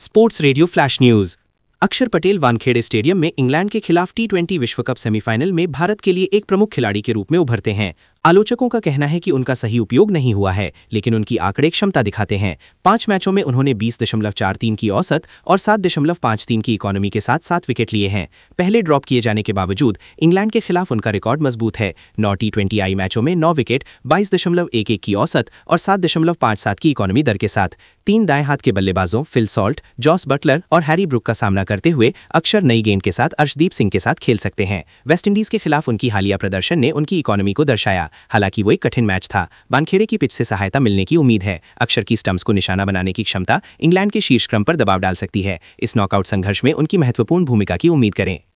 Sports radio flash news. Akshar Patel Wankhede stadium में England के खिलाफ टी20 विश्व कप सेमीफाइनल में भारत के लिए एक प्रमुख खिलाड़ी के रूप में उभरते हैं। आलोचकों का कहना है कि उनका सही उपयोग नहीं हुआ है, लेकिन उनकी आंकड़े क्षमता दिखाते हैं। 5 मैचों में उन्होंने 20.43 की औसत और 7.53 की इकोनॉमी के साथ 7 विकेट लिए हैं। पहले ड्रॉप किए जाने के बावजूद इंग्लैंड के खिलाफ उनका रिकॉर्ड मजबूत है। 9 टी20 मैचों में 9 विकेट, 22.11 की औसत और 7.57 की इकोनॉमी दर के साथ। 3 दाएं हाथ के बल्लेबाजों फिल सॉल्ट, जॉस बटलर और हैरी ब्रुक का सामना करते हुए अक्षर नई गेंद के साथ अर्शदीप सिंह के साथ खेल सकते हैं। वेस्टइंडीज के खिलाफ उनकी हालिया प्रदर्शन ने उनकी इकोनॉमी को दर्शाया। हालांकि वो एक कठिन मैच था। वानखेड़े की पिच से सहायता मिलने की उम्मीद है। अक्षर की स्टंप्स को निशाना बनाने की क्षमता इंग्लैंड के शीर्ष क्रम पर दबाव डाल सकती है। इस नॉकआउट संघर्ष में उनकी महत्वपूर्ण भूमिका की उम्मीद करें।